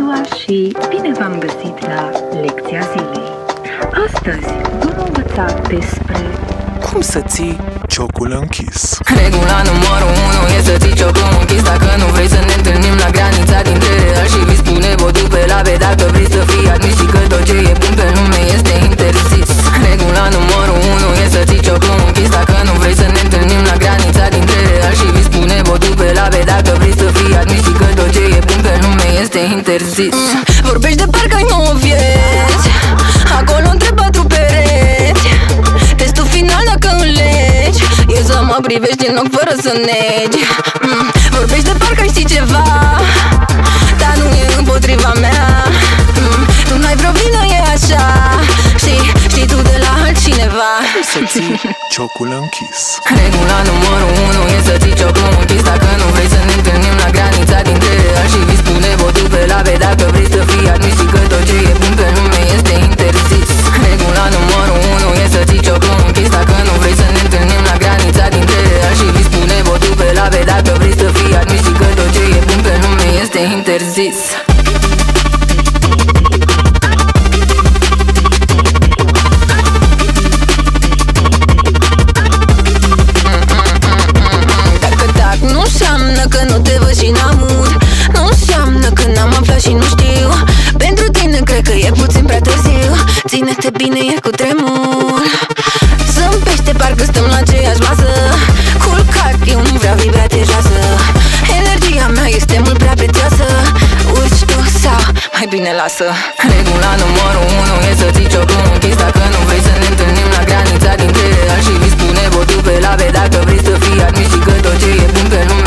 ziua și bine v-am găsit la lecția zilei. Astăzi vom învăța despre cum să ții ciocul închis. Regula numărul 1 e să ții ciocul închis. Dacă nu vrei să ne întâlnim la granița dintre real și vis, pune botul pe labe dacă vrei să fii admis și că tot ce e bun pe lume este interzis. Regula numărul 1 e să ții ciocul închis. Dacă nu vrei să ne întâlnim la granița dintre real și vis, pune botul pe labe dacă vrei să fii admis și că tot ce e bun pe lume este interzis. Vorbești de parcă-i nouă vieți, acolo între patru pereți. Testul final dacă înlegi e să mă privești în ochi fără să negi. Vorbești de parcă știi ceva, dar nu e împotriva mea. Tu n-ai vreo vină, e așa. Știi tu de la altcineva. Să ții ciocul închis. Regula numărul 1 e să ții ciocul închis. Dacă nu vrei să ne întâlnim la granița dintre real și vis, pune botul pe labe dacă vrei să fii admis și că tot ce e bun pe lume este interzis. Regula numărul 1 e să ții ciocul închis. Dacă nu vrei să ne întâlnim la granița dintre real și vis, pune botul pe labe dacă vrei să fii admis și că tot ce e bun pe lume este interzis. Nu înseamnă că nu te văd și n-amur, nu înseamnă că n-am aflat și nu știu. Pentru tine cred că e puțin prea târziu. Ține-te bine, e cu tremur. Zâmbește, parcă stăm la aceeași masă. Culcat, eu nu vreau vibrație joasă. Energia mea este mult prea prețioasă. Uiți tu sau mai bine lasă. Regula numărul 1 e să ții ciocul închis. Dacă nu vrei să ne întâlnim la granița dintre real și vis, pune botul pe labe dacă vrei să fii admis și că tot ce e bun pe lume